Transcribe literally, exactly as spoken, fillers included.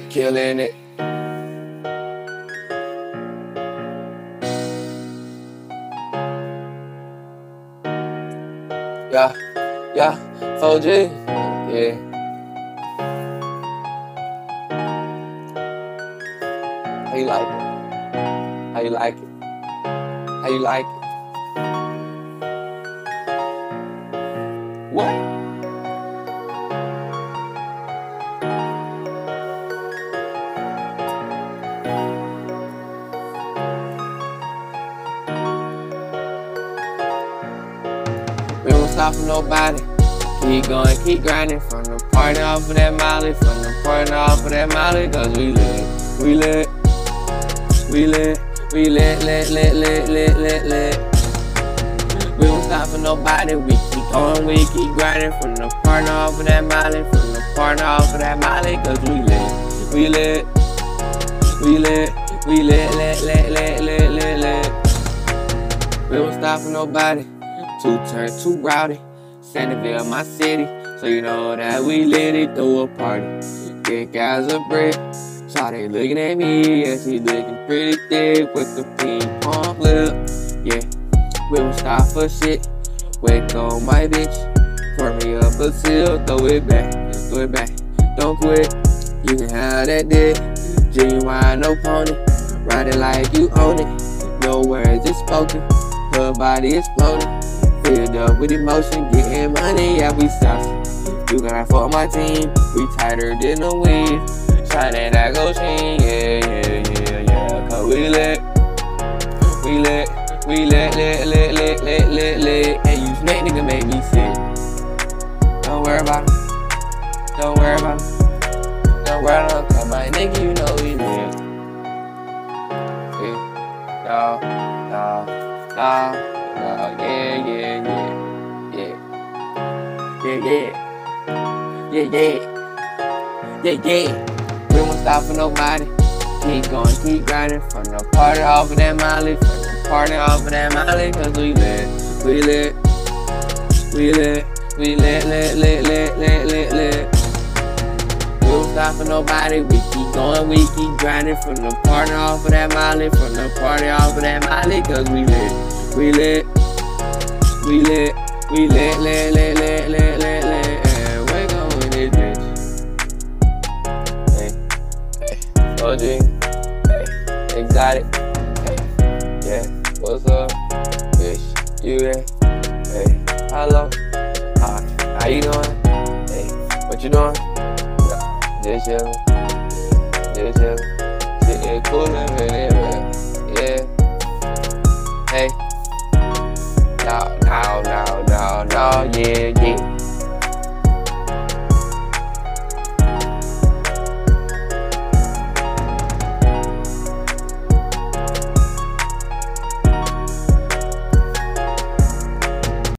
killing it. Yeah, yeah, four G, yeah. How you like it? How you like it? How you like it? What? We won't stop for nobody. Keep going, keep grinding. From the party off of that Molly. From the party off of that Molly. Cause we lit, we lit, we lit, we lit, lit, lit, lit, lit, lit, lit. We won't stop for nobody. We keep going, we keep grinding. From the party off of that Molly. From the party off of that Molly. Cause we lit, we lit, we lit, we lit, lit, lit, lit, lit, lit, lit. We won't stop for nobody. Two turn, two rowdy. Sandyville, my city. So you know that we lit it through a party. Thick as a brick. Shawty looking at me, yeah, she looking pretty thick with the ping pong flip. Yeah, we won't stop for shit. Wake on my bitch. Pour me up a seal, throw it back, throw it back. Don't quit, you can have that dick. Genuine, no pony. Ride it like you own it. No words is spoken. Her body exploding. Filled up with emotion, getting money, yeah, we saucy. You gotta for my team, we tighter than a weave. Shining that gold chain, yeah, yeah, yeah, yeah. Cause we lit, we lit, we lit, lit, lit, lit, lit, lit, lit. And you snake nigga make me sick. Don't worry about it, don't worry about it, don't worry about it. Cause my nigga, you know we lit. Yeah, nah, nah, nah. Uh, yeah, yeah, yeah, yeah, yeah, yeah, yeah, yeah, yeah, yeah. We won't stop for nobody. Keep going, keep grinding. From the party off of that Molly. From the party off of that Molly. Cause we lit, we lit, we lit, we lit, lit, lit, lit, lit, lit, lit. We won't stop for nobody. We keep going, we keep grinding. From the party off of that Molly. From the party off of that Molly. Cause we lit. We lit, we lit, we lit, lit, lit, lit, lit, lit, lit, and we gon' win this bitch. Hey, hey, O G, hey, exotic, hey, yeah, what's up, bitch, you there, hey, hello, hi, how you doing, hey, what you doing, yeah, just chillin', just chillin', shit, coolin', man,